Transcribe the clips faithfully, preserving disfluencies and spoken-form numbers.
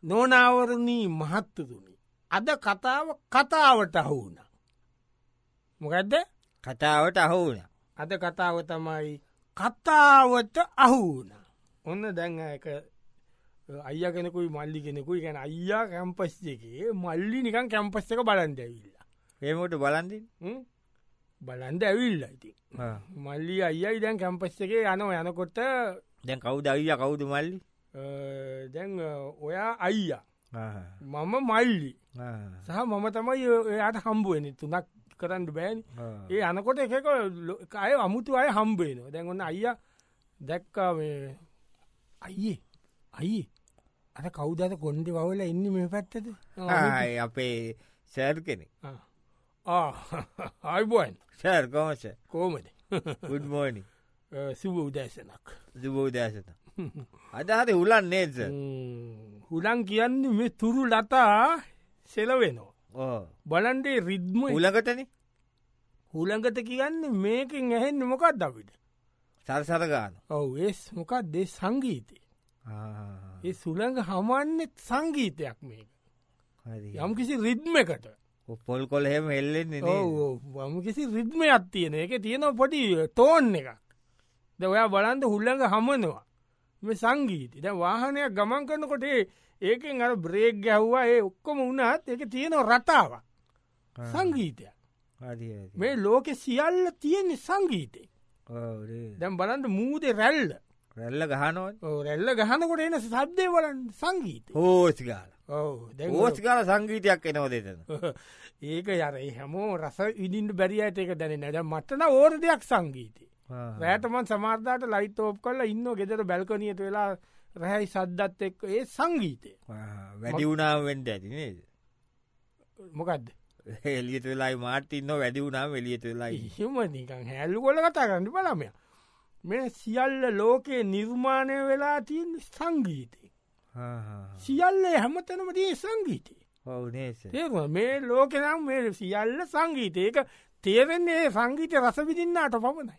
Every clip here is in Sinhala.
නෝනාවරණී මහත්තතුනි අද කතාව කතාවට අහුුණ. මොකැද්ද කතාවට අහුුණ. අද කතාව තමයි කතාවට අහුුණ. ඔන්න දැන් එක අය කෙනෙකුයි මල්ලි කෙනෙකුයි ගැන අයියා කැම්පස් එකේ මල්ලි නිකන් කැම්පස් එක බලන්ඩ ඇවිල්ල. ඒමට බලන්දි බලන්ඩ ඇවිල්ල ඉති මල්ලි අයියි දැන් කැම්පස් එකේ යනව යනකොට දැන් කවුද අයිය කවුද මල්ලි දැන් ඔයා අයියා මම මල්ලි සහ මම තමයි එයාට හම්බුවනි තුනක් කරන්න බෑනි ඒ අනකොට එකක අය අමුතු අය හම්බේනවා දැන් ඔන්න අයිය දැක්කා අයියේ අයි අර කවුදට කොන්ඩි වවල ඉන්න මේ පැත්තද අපේ සෑර් කෙනෙ අයිබුවන් සෑර් කොමස කෝමද ගුඩ්මෝනි සුබ උදෑසනක් සුබ උදෑසත අදහත උලන් නේද හුලන් කියන්න මේ තුරු ලතා සෙලවෙනවා බලන්ඩේ රිද්ම උලගටන හුළඟට කියන්න මේකින් ඇහෙන්න මොකක් දවිට සරසරගාන ඔව ඒස් මොකක් දෙ සංගීතය ඒ සුළඟ හමන්නෙත් සංගීතයක් මේක යම් කිසි රිද්ම එකට පොල් කොල් හෙම එල්ලෙන්නේ වම කිසි රිද්මයක් තියෙන එක තියෙන පොඩි තෝන් එකක් ද ඔයා බලන්ද හුල්ලඟ හමනවා මේ සංගීතය දැ වාහනයක් ගමන් කරනකොට ඒකෙන් අර බ්‍රේක් ගැව්වා ඒ ඔක්කොම වුණත් එක තියෙන රටාවක් සංගීතයක් මේ ලෝකෙ සියල්ල තියෙන්නේ සංගීතය දැම් බලන්ට මූද රැල්ල රැල්ල ගහනොත් රැල්ල ගහනකොට එන සබ්දය බලන් සංගීත හෝසිකාල ඕස්කාල සංගීතයක් එනව දෙතන ඒක යර හැමෝ රස ඉදින්ට බැරියට එක දැන නැද මටන ඕර දෙයක් සංගීතය රෑටමන් සමාර්ධට ලයිට ඕප් කල්ල ඉන්න ගෙදර බැල්කනියට වෙලා රැහැයි සද්දත් එක්ක ඒ සංගීතය වැඩි වුණාව වෙන්ට ඇති නේද මොකක්ද එලියට වෙලායි මාට ඉන්න වැඩි වුණාව එලියට වෙලායි හිම නිකන් හැල්ලු කොල කතා කරන්න බලමය මේ සියල්ල ලෝකයේ නිර්මාණය වෙලා තියන් සංගීතය සියල්ල හැමතනම තිය සංගීතය මේ ලෝකනම් මේ සියල්ල සංගීතය ඒක තේරෙන්නේ සංගීතය රස විදින්නට පමණයි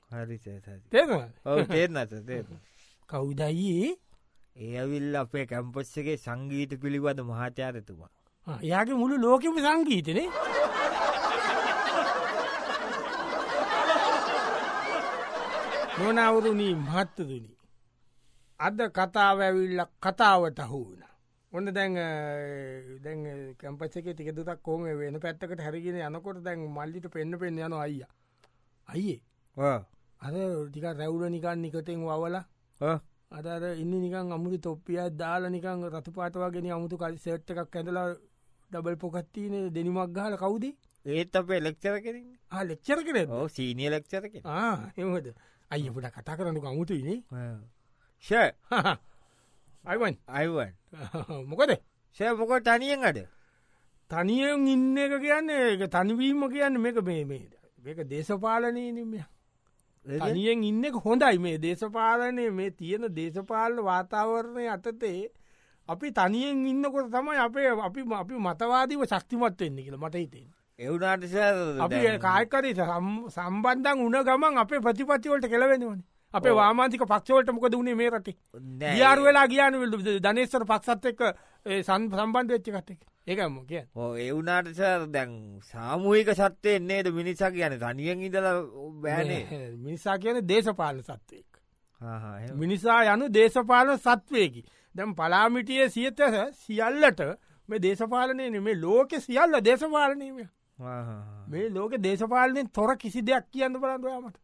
කවුදයියේ ඒ අවිල් අපේ කැම්පස්සගේ සංගීත පිළිබඳ මහාචාරතුමා යාගේ මුළු ලෝකම සංගීතනේ නොනවරුණී මහත්තතුනි අද කතාව ඇවිල්ල කතාවට අහුුණ ඔන්න දැන් දැන් කැම්පසක ටික දුතක් කෝම වෙන පැත්තකට හැරගෙන යනකොට දැන් මල්ලිට පෙන්න්න පෙන්න්න යන අයිය අයියේ අද ටික රැවුල නිකන් නිකටෙන් වවල අදර ඉන්න නිකන් අමුතු තොප්පිය දාල නිකන් රතු පාටවාගෙන අමුතු කල් සෙට් එකක් ඇඳලා ඩබල් පොකත්තින දෙනිමක් ගහල කවුද ඒත් අපේ ලෙක්චර කෙරින් ලෙක්චර කර සීනිය ලෙක්චරක එමද අය පුට කතා කරන්නක අමුතුයිනේ ෂ අයිවන් අයිවන් මොකද ෂය මොක තනියෙන් අඩ තනියෙන් ඉන්න එක කියන්නේ එක තනිවීම කියන්න මේක මේ මේද මේක දේශපාලනය නම තනියෙන් ඉන්න එක හොඳයි මේ දේශපාලනය මේ තියෙන දේශපාලන වාතාවරණය අතතේ අපි තනියෙන් ඉන්නකොට තමයි අපේ අපි අපි මතවාදීව ශක්තිමත් වෙන්නේ කියල මට හිතෙන් එවුනාට අපි කායකර සම්බන්ධන් උන ගමන් අපේ ප්‍රතිපතිවලට කෙලවෙනවන අපේ වාමාන්තික පක්ෂවලට මොකද වුණේ මේ රටේ යාරු වෙලා ගියාන ධනේස්වර පක්ෂත් එක්ක සම්බන්ධ වෙච්ච කටක ඒකම කිය එවුනාට දැන් සාමූහික සත්‍යය එන්නේද මිනිසා කියන තනියෙන් ඉදල බෑනේ මිනිසා කියන දේශපාලන සත්වයෙක් මිනිසා යනු දේශපාලන සත්වයකි දැම් පලාමිටිය සියත සියල්ලට මේ දේශපාලනය මේ ලෝක සියල්ල දේශපාලනීම මේ ලෝක දේශපාලනයෙන් තොර කිසි දෙයක් කියන්න බලන්දයාමට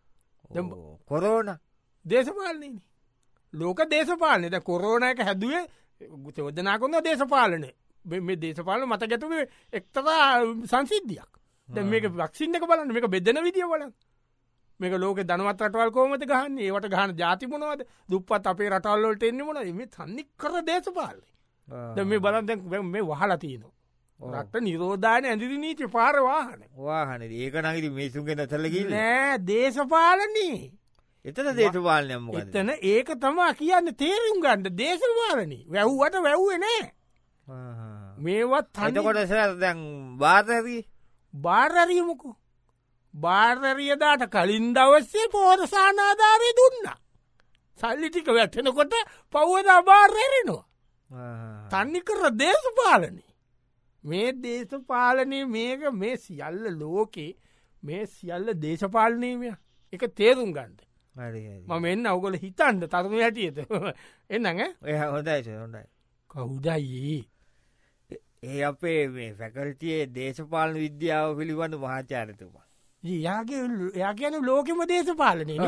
කොරෝන දේශපාලනය ලෝක දේශපාලනය ද කොරෝණ එක හැදුවේ චෝදනා කොන්න දේශපාලනය මේ දේශපාලන මත ගැතුව එක්තවා සංසිද්ධියක් දැ මේක වක්සින්න එක බලන්න මේක බෙදන විදිිය බලන්න මේක ලෝක දනවත් රටවල් කෝමත ගහන්න ඒවට ගහන ජාතිමුණවද දුප්පත් අපේ රටල්ලොට එන්න මොන මේ සන්නික් කර දේශපාලය ද මේ බලන් මේ වහලා තියනවා රට නිරෝධාන ඇදිරි නීති පාරවාහන වාහන ඒක නගති මේසුන්ගෙන තලකි නෑ දේශපාලනී එතන දේශපාලනයම එතන ඒක තමා කියන්න තේරුම් ගන්නඩ දේශපාලනී වැැව්වට වැැව්වේ නෑ මේවත් තනකොට දැන් බාරී බාරරීමකු බාර්ධරියදාට කලින් දවස්සේ පෝරසානාධාරය දුන්න සල්ලිටික වැටෙනකොට පව්වද බාර්රෙනවා තන්නිකර දේශපාලනය මේ දේශපාලනය මේක මේ සියල්ල ලෝකේ මේ සියල්ල දේශපාලනීමය එක තේරුම් ගන්ද මම එන්න අවගොල හිතන්ද තරුණු හැටියට එන්නඟ එය හොඳයි හොඳයි කවුදයි ඒ අපේ මේ ෆැකල්තියේ දේශපාලන විද්‍යාව පිළිබඳ මහාචාරතුමා යාගේ එයා කියන ලෝකෙම දේශපාලනය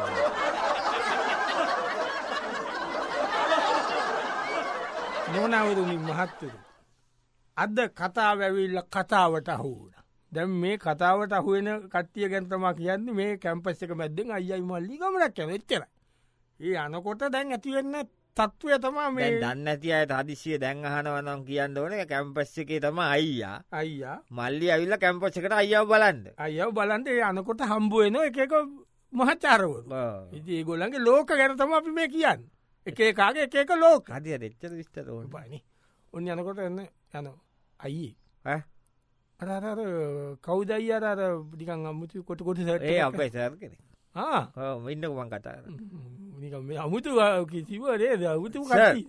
නොනවරුණින් මහත්තුරු අද කතාව ඇවිල්ල කතාවට අහුවන දැම් මේ කතාවට අහුවෙන කට්ටිය ගැන්තමා කියන්න මේ කැම්පස් එක මැද්දෙන් අයයි මල්ලි ගමනක් වෙච්චර ඒ අනකොට දැන් ඇතිවෙන්න තත්ත්වය තමා මේ දන්න ඇති අයට හදිසිය දැන් අහනවනම් කියන්න ඕන කැම්පස් එකේ තම අයියා අයියා මල්ලි ඇවිල්ල කැම්පස් එකට අයියාව බලන්ද අයව බලන්ද ඒ අනකොට හම්බුවන එකක මහචාරවල ඉති ඒ ගොල්ලන්ගේ ලෝක ගැනතම අපි මේ කියන්න එකේ කාගේ එක එක ලෝක හදිය දෙච්චර විස්තර ඕන පනි ඔන්න යනකොට එන්න යන අයි අර කෞදයි අර ඩිකන් අම්මුතු කොට කොට ඒ අපේ සර් කෙන ඉන්නකුමන් කතා අමුතු කිසිවරේ අමුතු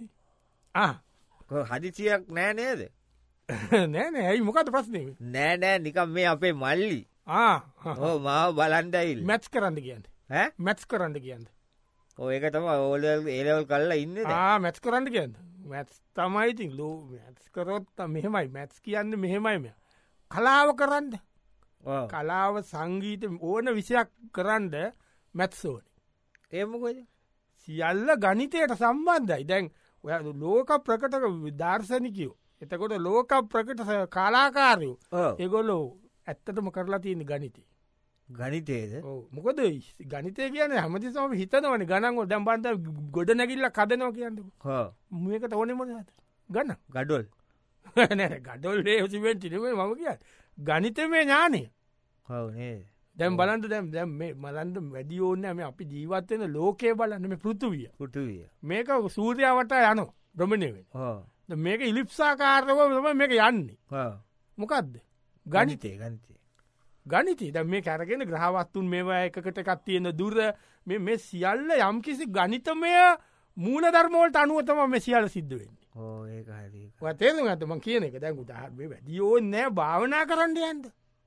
හදිසියක් නෑ නේද නෑනෑ ඇයි මොකද ප්‍රශ්නය නෑ නෑ නිකම් මේ අපේ මල්ලි ඕ මාව බලන්ඩයිල් මැත්ස් කරන්න කියන්න මැත්ස් කරන්න කියන්න ඒක තම ඕල ඒලවල් කල්ලා ඉන්න මැත්ස් කරන්න කියන්න මැත්ස් තමයිඉතින් ලෝ මැත්ස් කරොත් මෙහෙමයි මැත්ස් කියන්න මෙහෙමයිම කලාව කරන්න කලාව සංගීත ඕන විෂයක් කරන්ඩ මැත්සෝන ඒමකොද සියල්ල ගනිතයට සම්බන්ධයි දැන් ඔය ලෝක ප්‍රකටක දර්ශනිකයෝ එතකොට ලෝක ප්‍රකට කාලාකාරයෝ ඒගොලෝ ඇත්තටම කරලා තියෙන ගනිතේ ගනිතේද මොකද ගනිතය කියන හමතිසම හිතනවන ගනන්ගො දැම්බන්ත ගොඩ නැගිල්ල කදනවා කියන්නක මේකට ඕනෙමද ගන්න ගඩොල් නැ ගඩොල් ඒසිවෙන්ටිනම මම කිය ගනිත මේ ඥානය දැම් බලන්ට දැම් දැම් මේ මලන්ට වැඩි ඕන්නම අපි ජීවත්වන ලෝකය බලන්න මේ පෘතුවිය පුටුවිය මේක සූරයාවට යන බ්‍රමණයවෙන් මේක ඉලිප්සාකාරව ම මේක යන්නේ මොකක්ද ගනිතේ ගනිතේ ගනිති ද මේ කැරගෙන ග්‍රහවත්තුන් මේවා එකකට එකත් තියෙන දුර මේ සියල්ල යම්කිසි ගනිතමය මූල ධර්මෝල්ට අනුවතම මෙ සියල සිද්ධ වෙන්නේ තේරු ඇතම කියන එක දැන් උදාහරේ වැඩියෝ නෑ භාවනා කරන්න යන්ද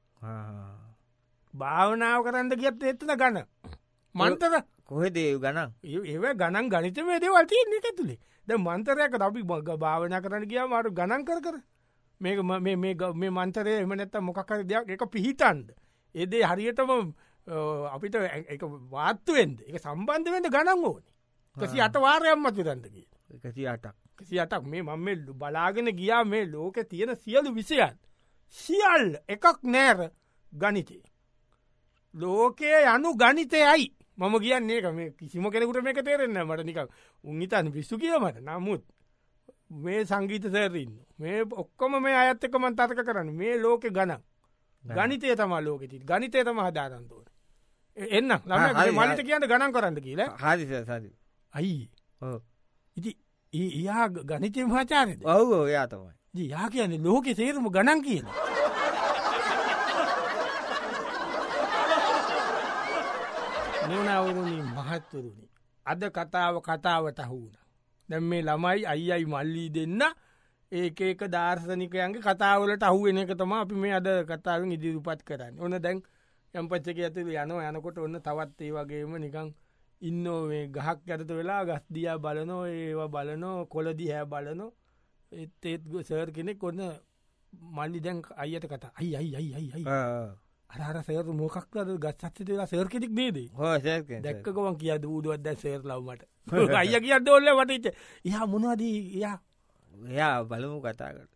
භාවනාව කරන්න කියත් එත්තන ගන්න මන්තර කොහෙදේ ගණන් ඒ ගණන් ගනිතමේ දේවල් තියන්නේ එක තුළේ ද මන්තරයක අපි බග භාවනා කරන්න කියා මාරු ගණන් කර කර මේක මේ මන්තරය එමනැත්ත මොකක්කර දෙයක් එක පිහිටන්ද ඒදේ හරියටම අපිට වාත්තුවෙන්ද එක සම්බන්ධවෙන්ට ගණන් ඕන කසි අට වාරයම් මතුරන්දගේ එකසි අටක් කසි අටක් මේ මම බලාගෙන ගියා මේ ලෝක තියෙන සියලු විසයන් සියල් එකක් නෑර ගනිතේ ලෝකයේ යනු ගනිතයයි මම කියන්නේ එක මේ කිසිම කෙනෙකුට මේක තේරෙන්න මට නික උන්හිතන් පිස්සු කියමට නමුත් මේ සංගීත සෑරන්න මේ ඔක්කොම මේ අයත් එකමන් තර්ක කරන්න මේ ලෝකෙ ගණන් ගනිතය තම ලෝකෙති ගනිතය තම හදාරන්තුවන එන්න ළම මනිත කියන්න ගණන් කරන්න කියලා හරි සද අයි ඉති එයා ගනිතය මහාචාරද ඔවු යා තමයි යා කියන්නේ ලෝකෙ සේරම ගණන් කියන නවරුණින් මහත්තුරුණි අද කතාව කතාවට අහුුණ දැම් මේ ළමයි අයියි මල්ලී දෙන්න ඒක ඒක දර්ශනිකයන්ගේ කතාවලට අහුවෙන එක තම අපි මේ අද කතාවෙන් ඉදිරිපත් කරන්න ඕන දැන් යම්පච්චක ඇතුළ යන යනකොට ඔන්න තවත් ඒ වගේම නිකං ඉන්නෝ මේ ගහක් ඇතත වෙලා ගස්දියා බලනෝ ඒවා බලනෝ කොලදි හැ බලනෝ එත් ඒත් සර් කෙනෙක් ඔන්න මල්ලි දැන් අයියට කතා අයි අයි අයි අයි අයි අර සේර මොකක්ද ගත්සත්ත වෙලා සර් කෙනෙක් නේද දැක්කකවන් කිය දූදුවත් දැ සේර් ලව්මට අය කිය දොල්ල වටච යා මොනවාදී යා එයා බලමු කතාකට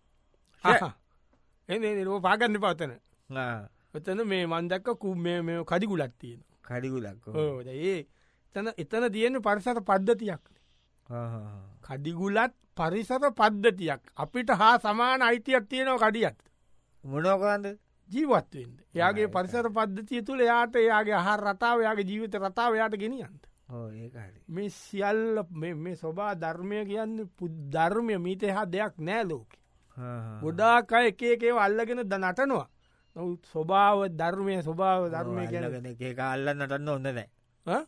එ පාගන්න පවතන ඔතන මේ මන්දක්ක කුම් මේ කඩිගුලත් තියෙන කඩිගුලක් ඒ තන එතන තියෙන පරිසර පද්ධතියක් කඩිගුලත් පරිසර පද්ධතියක් අපිට හා සමාන අයිතියක් තියෙනව කඩියත් මොනෝකන්ද ජීවත්වෙන්ද එයාගේ පරිසර පද්ධතිය තුළ යාට එයාගේ අහර රටාව යාගේ ජීවිත රතාව යාට ගෙනියන්ත මේ සියල්ල මේ සොබා ධර්මය කියන්න පුද්ධර්මය මීත හා දෙයක් නෑ ලෝක ගොඩාකය එකේකේ අල්ලගෙන ද නටනවා නොත් ස්වභාව ධර්මය ස්වභාව ධර්මය කියලගෙන එක අල්ල නටන්න ඔන්න නෑ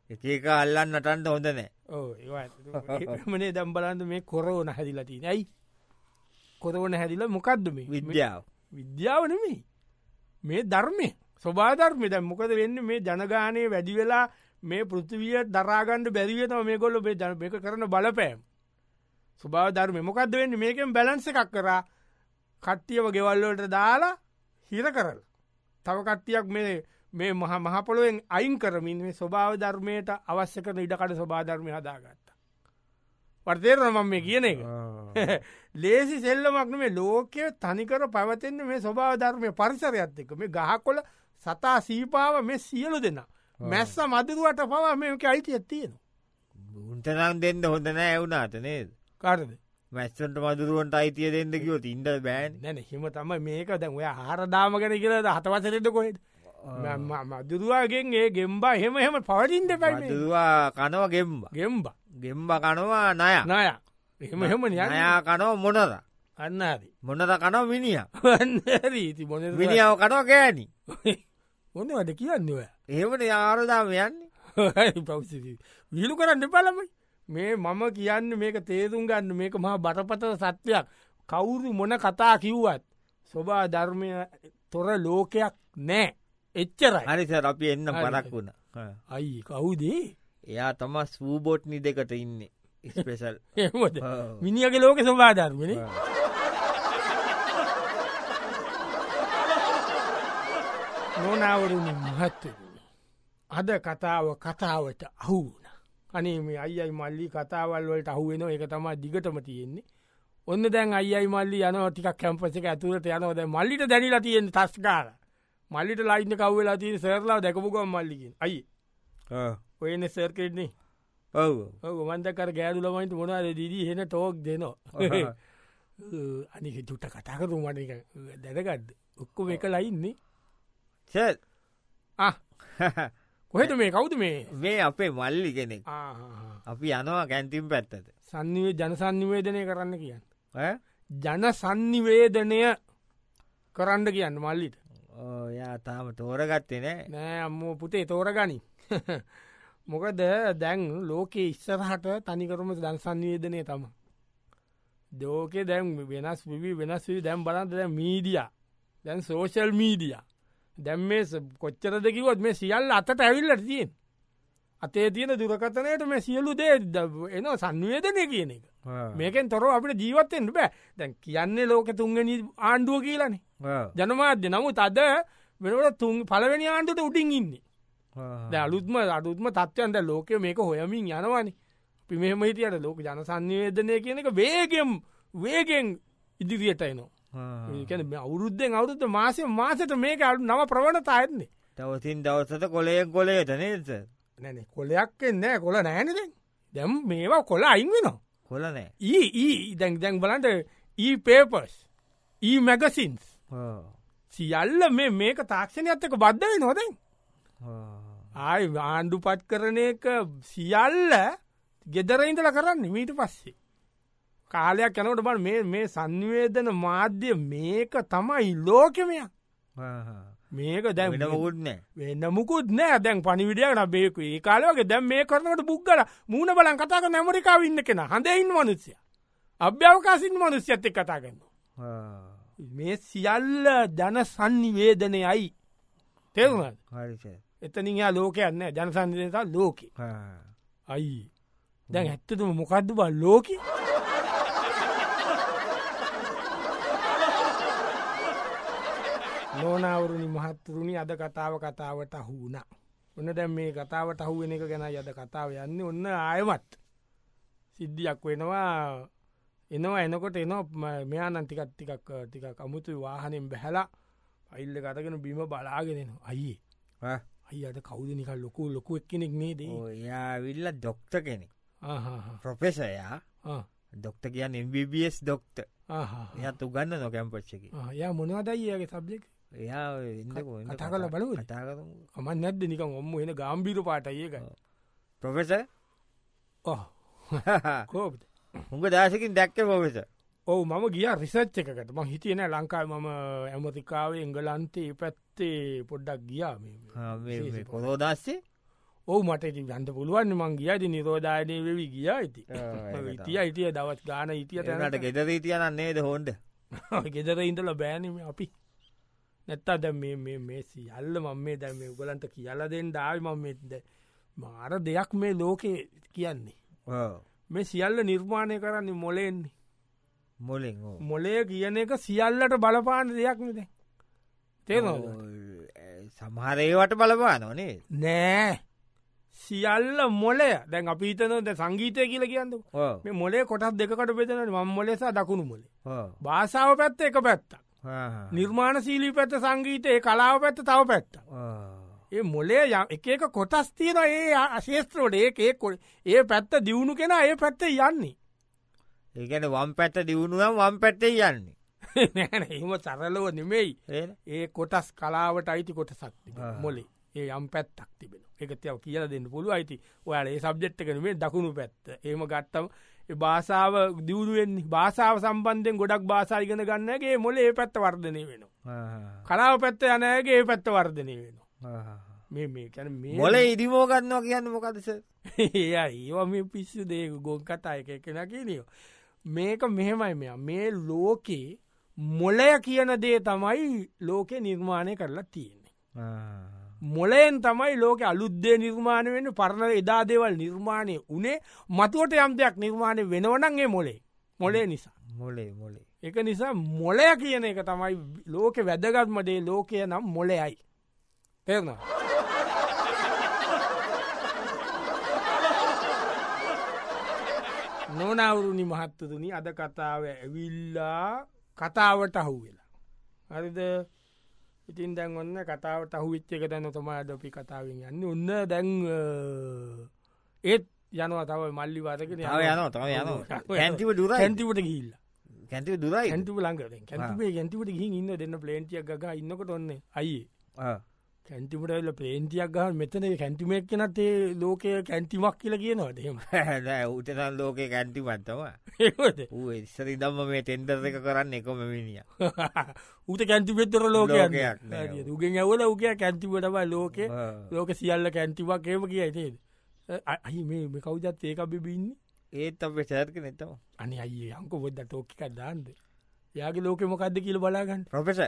එක අල්ලන්න නටන්ට හොඳ නෑ. මනේ දම්බලන්ද මේ කොරෝන හැදිලති ඇයි කොරෝන හැදිල මොකක්ද මේ විද්‍යාව විද්‍යාවනමයි මේ ධර්මය ස්වභාධර්මය දැ මොකද වෙන්න මේ ජනගානය වැඩි වෙලා මේ පෘතිවිය දරාගන්ඩ බැරිවතම මේ ගොල්ල බේ ජන එක කරන බලපෑම් ස්වභාව ධර්මය මොකක්ද වෙන්න මේකෙන් බැලන්ස එකක් කරා කට්ටියව ගෙවල්ලට දාලා හිර කරල තව කට්ටියක් මේ මේ මහ මහපොළුවෙන් අයින් කරමින් මේ ස්වභාව ධර්මයට අවශ්‍ය කරන ඉඩකට ස්වභාධර්මය හදාගත්ත. වර්තේරන මම මේ කියන එක ලේසි සෙල්ලමක්න මේ ලෝකය තනිකර පැවතෙන්න්න මේ ස්වභාව ධර්මය පරිසරයත් එක මේ ගහකොල සතා සීපාව මේ සියලු දෙන්න මැස්ස මදුරුවට පවා මේක අයිතිය තියෙන. උන්ටනම් දෙන්න හොඳ නෑ එවුනාට නේද කාරද මැස්සන්ට මදුරුවන්ට අයිතිය දෙන්න කිව ඉන්ඩ බෑන් නැන හිම තම මේක දැන් ඔය හාරදාමගෙන කියලද හතවසරට කොහෙද මදුරුවගෙන් ඒ ගෙම්බා හෙම හෙම පවටින්ට පැයි දුවා කනව ගෙම්බ ගෙම්බ ගෙම්බ කනවා නය නය එහෙම එහෙම නයා කනව මොනද අන්නාදී මොනද කනව මිනිිය රීති මොන මිනිියාව කනව ගෑනි මොන වඩ කියන්න ඔය ඒමට යාරදාම යන්නේ පවසි විලු කරන්න පලමයි මේ මම කියන්න මේක තේරුම් ගන්න මේක මහා බටපතර සත්වයක් කවුරු මොන කතා කිව්වත් ස්වභා ධර්මය තොර ලෝකයක් නෑ එච්චරයි හරිස අපි එන්න පරක් වුණ අයි කවුදේ එයා තම ස්වූබෝට්නි දෙකට ඉන්න ස්පෙසල් මිනිියගේ ලෝක ස්වභාධර්මන නොනවරුණි මහත්ත අද කතාව කතාවට අහුන අනේ මේ අයියි මල්ලි කතාවල් වලට අහුවෙන එක තමා දිගටම තියෙන්නේ ඔන්න දැන් අයියි මල්ලි යන ටික කැම්පස එක ඇතුරට යනවද මල්ලිට දැනිලා තියෙන තස්කාර මල්ලිට ලයින්න කව්වෙලා තිය සරලා දැකපුගම් මල්ලිකින් අයි ඔයන සර් කෙන්නේ ඔව ඔ මන්දකර ගෑදුලමයිට මොනාද දිදී හෙන ටෝක් දෙනවා අනික ජුට්ට කතාකරු මට එක දැනගත්ද ඔක්කොම එක ලයින්නේ සර් කොහෙට මේ කවුද මේ මේ අපේ මල්ලි කෙනෙක් අපි යනවා කැන්තිම් පැත්තට සන්නිවේ ජන සන්නිවේදනය කරන්න කියන්න ජන සන්නිවේදනය කරන්න කියන්න මල්ලිට යා තාම තෝරගත්තේ නෑ නෑ අම්මෝ පුතේ තෝරගනි මොකද දැන් ලෝකයේ ඉස්සරහට තනිකරම දන් සන්නිවේදනය තම දෝකේ දැන් වෙනස් විවි වෙනස් වී දැම් බලන්ත දැ මීඩිය දැන් සෝෂල් මීඩිය දැම් මේ කොච්චර දෙකිවොත් මේ සියල්ල අතට ඇවිල්ලට තියෙන් අතේ තියෙන දුරකතනයට මේ සියලු දේ එන සන්නිවේදනය කියන එක මේකෙන් තොර අපිට ජීවත්තෙන්ට බෑ දැන් කියන්නේ ලෝක තුන්ගනි ආණ්ඩුව කියලනේ ජනමාධ්‍ය නමුත් අද වෙනට තුන් පලවෙනි ආණ්ඩුට උටින් ඉන්නේ ද අලුත්ම අඩුත්ම තත්වයන්ට ලෝකය මේක හොයමින් යනවානි පිමෙම හිටියට ලෝක ජන සන්නිවේදනය කියන එක වේගෙම් වේගෙන් ඉදිරියට එනවා ඒකන අවුරුද්ධෙන් අවුරුද්ධ මාසය මාසට මේක අඩු නව ප්‍රවණතා ඇත්න්නේ තවසින් දවසට කොලයෙන් කොලේට නේද නැන කොලයක් එන්නෑ කොල නෑනද දැම් මේවා කොල අයින්වෙනවා කොල නෑ ඒ දැන් දැන් බලන්ට ඒ පේපස් ඒ මැගසින්ස් සියල්ල මේ මේක තාක්ෂණය අත්තක බද්ධව නොදැන් ආය ආණ්ඩු පත් කරන එක සියල්ල ගෙදරයින්දල කරන්න මීට පස්සේ කාලයක් යනට බන් මේ මේ සංවේදන මාධ්‍ය මේක තමයි ලෝකමයක් මේක දැන් වෙනමුකුත් නෑ වෙන්න මුකුත් නෑ දැන් පනිවිඩියක් නබේකු ඒ කාලවගේ දැම් මේ කරනට බුක්ගල මූුණ බලන් කතාක නැමරිකාව ඉන්න කෙන හඳඉන්න මනුස්්‍යය අභ්‍යවකාසින් මනුස්්‍යඇත කතා කරන්න මේ සියල්ල ජන සන්නිවේදනය අයි තේරුණද එතනින් යා ලෝකයන්න ජනසන්නිතා ලෝක අයි දැන් ඇත්තතුම මොකක්ද බල් ලෝක නොනවරුණි මහත්තුරුණි අද කතාව කතාවට අහුුණ ඔන්න දැම් මේ කතාවට අහුවෙන එක ගැන යද කතාව යන්න ඔන්න ආයමත් සිද්ධියක් වෙනවා එනවා එනකොට එන මෙයානන් ටිකත් ටිකක් ටිකක් අමුතු වාහනෙන් බැහලා අයිල්ල කතගෙන බිම බලාගෙනෙන අයියේ අයියට කවුද නිකල් ලොකු ලොකු එක්කෙනෙක් නේද යා විල්ල ඩොක්ට කෙනෙක් ප්‍රොෆෙසයා ඩොක්ට කියන්න එම්බිස් ඩොක්ට එයත් උගන්න නො කැම්පච්චක යා මොනවදයිගේ සබ්ලෙක් එයා කතා කල බලු අමන් නැද්ද නිකම් ඔම්ම එන ගම්බීර පාට ඒක ප්‍රොෆෙස කෝපට උඟ දාසකින් දැක්ක පොවෙස ඔවු මම ගිය රිසච්ච එකකට ම හිතියන ලංකාව මම ඇමතිකාව එංගලන්තේ පැත්තේ පොඩ්ඩක් ගියා කොරෝදස්සේ ඔහු මට ගන්ට පුළුවන් මං ගියති නිරෝධායනය වෙවි ගිය ඉති ඉතිය ඉතිය දවස් ගාන ඉතිය තැනට ගෙදර තියනන්නේද හොන්ඩ ගෙදර ඉඳල බෑනීම අපි නැත්තා දැ මේ සියල්ල මම මේ දැම උගලන්ට කියල දෙෙන් ඩාවි මමද මාර දෙයක් මේ ලෝකේ කියන්නේ මේ සියල්ල නිර්මාණය කරන්නේ මොලෙන්නේ මොලින් මොලේ කියන එක සියල්ලට බලපාන දෙයක් නද තේනොද සමහරේවට බලපාන ඕනේ නෑ සියල්ල මොලය දැන් අපිතන ද සංගීතය කියල කියන්න මේ මොලේ කොටත් දෙකට බෙදන ම මොලෙසා දකුණු මොලේ භාෂාව පැත්ත එක පැත්තක් නිර්මාණ සීලී පැත්ත සංගීතය කලාව පැත්ත තව පැත්ත ඒ මොලේ එක එක කොටස් තියෙන ඒ අශේත්‍රෝට ඒ කො ඒ පැත්ත දියුණු කෙන ඒ පැත්ත යන්නේ ඒකන වම් පැත්ත දියුණුවම් වම් පැත්තේ යන්නේ නෑන එම සරලව නෙමෙයි ඒ කොටස් කලාවට අයිති කොට සක්ති මොලේ ඒ යම් පැත්තක් තිබෙන එකතිව කියල දෙන්න පුළුව අයිති ඔයාල ඒ සබ්ජෙට්කන මේ දකුණු පැත්ත ඒම ගත්තම භාසාාව දියුණුවෙන් භාසාාව සම්බන්ධයෙන් ගොඩක් භාසායිගෙන ගන්නගේ මොල ඒ පැත්ත වර්ධනය වෙනවා කලාව පැත්ත යනගේ ඒ පැත්ත වර්ධනය වෙනවා මේ මේ කැන මොල ඉදිමෝ ගන්නවා කියන්න මොකදස ඒ ඒවා මේ පිස්සු දේ ගොන් කතා එක කෙන කියනියෝ මේක මෙහෙමයි මෙ මේ ලෝකේ මොලය කියන දේ තමයි ලෝකෙ නිර්මාණය කරලා තියෙන්නේ මොලයෙන් තමයි ලෝක අලුද්දේ නිර්මාණය වෙන්න පරණ එදා දේවල් නිර්මාණය උනේ මතුවට යම් දෙයක් නිර්මාණය වෙනවනන්ගේ මොලේ මොලේ නිසා මොලේ මොලේ එක නිසා මොලය කියන එක තමයි ලෝකෙ වැදගත්මදේ ලෝකය නම් මොලයයි තේරනවා නොනවුරුණි මහත්තතුනි අද කතාව ඇවිල්ලා කතාවට අහු වෙලා හරිද ඉතින් දැන් ඔන්න කතාවට අහු විච්ච එක දැන තොමා දොපි කතාවෙන් යන්න ඔන්න දැන් ඒත් යනවා තව මල්ලි වාතකෙන යන තම යන කැන්තිව දුර ඇන්තිවට ගිල්ල කැන්තිව දුරයි ඇන්තිව ලඟ කැන්තිේ ගැන්තිවට ගහි ඉන්න දෙන්න ප්ලේන්ටියක් ගහ ඉන්නකොට ඔන්න අයි කැන්තිමටල පේන්තියක් ගහ මෙතන කැන්තිමක් කෙනත් ඒ ලෝකය කැන්තිමක් කියල කියනවාට හෙම උතසන් ලෝකය කැන්තිමත්තම ඉස්සරි දම්ම මේ ටෙන්ඩර් එක කරන්න එකම මිනිිය උත කැන්තිපෙත්තර ලෝකයක් උගෙන් ඇවල උකය කැන්තිවටබයි ලෝක ලෝක සියල්ල කැන්තිවක් ඒම කියයිනේද අයි මේ කවුදත් ඒක බිබින්නේ ඒත් අප සෑර්ක නැතම අනි අයි අංක බොද්ද ටෝකිකක් දාන්ද යාගේ ලෝකෙ මොකක්ද කියල බලාගන්න ප්‍රොෆෙස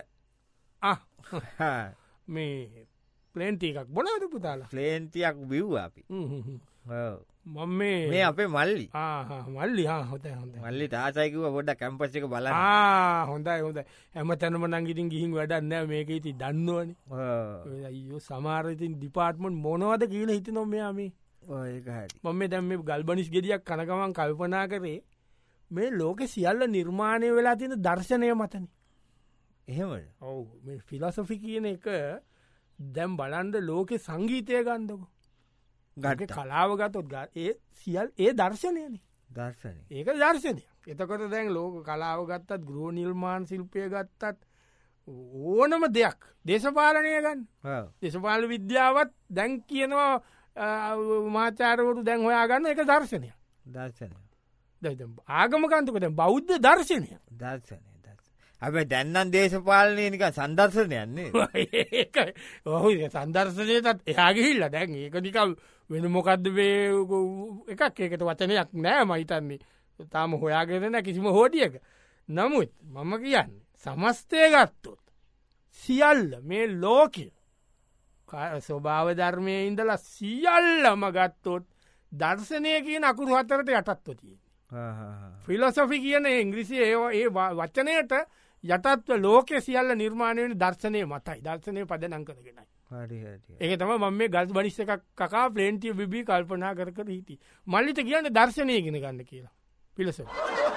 මේ ප්ලේන්ටි එකක් බොනද පුතාලා ප්ලේන්තියක් බිව් අපි මම මේ අපේ මල්ලි මල්ලි හොත හොඳ මල්ලි තාසයකිව පොඩ කැම්පස් එක බල හොඳයි හොඳ හැම තැනම නංගිටින් ගිහින් වැඩන්න මේක ඉති දන්නවන අයෝ සමාරතින් ඩිපාර්ට්මන්් මොනවද කියල හිත නොමයාමේ මම දැම් ගල්බනිස් ගෙඩියක් කනගමන් කල්පනා කරේ මේ ලෝකෙ සියල්ල නිර්මාණය වෙලා තියෙන දර්ශනය මතන එහෙම ඔවු මේ ෆිලසොෆි කියන එක දැම් බලන්ද ලෝකෙ සංගීතය ගන්දක ගට කලාව ගතොත් ඒ සියල් ඒ දර්ශනයන දර්ශනය ඒක දර්ශනය එතකොට දැන් ලෝක කලාව ගත්තත් ග්‍රෝ නිර්මාණ ශිල්පය ගත්තත් ඕනම දෙයක් දේශපාලනය ගන්න දේශපාල විද්‍යාවත් දැන් කියනවා මාචාරවරු දැන් හොයා ගන්න එක දර්ශනය දර්ශනය ආගමකන්තුක දැ බෞද්ධ දර්ශනය දර්ශනය අප දැන්නන් දේශපාලනය නික සන්දර්ශනයන්නේ ඔහු සන්දර්ශනයටත් එයාගිහිල්ල දැන් ඒක නිකල් වෙන මොකක්ද වේ එකක් ඒකට වචනයක් නෑ මහිතන්නේ තාම හොයාගෙනන කිසිම හෝඩියක නමුත් මම කියන්න සමස්තය ගත්තොත් සියල්ල මේ ලෝකය ස්වභාව ධර්මය ඉඳලා සියල්ලම ගත්තොත් දර්ශනය කියන අකුරු හතරට යටත්ව තිය ෆිලොසොෆි කියන ඉංග්‍රිසි ඒ ඒ වචනයට යටත්ව ලෝක සියල්ල නිර්මාණයෙන් දර්ශනය මතයි දර්ශනය පද නංකරගෙනයි ඒක තම ම මේ ගල් බනිස්ස එකක් කකා ප්ලේන්ටිය බිබී කල්පනා කර කර හිටි මල්ලිට කියන්න දර්ශනය ගෙන ගන්න කියලා පිලසො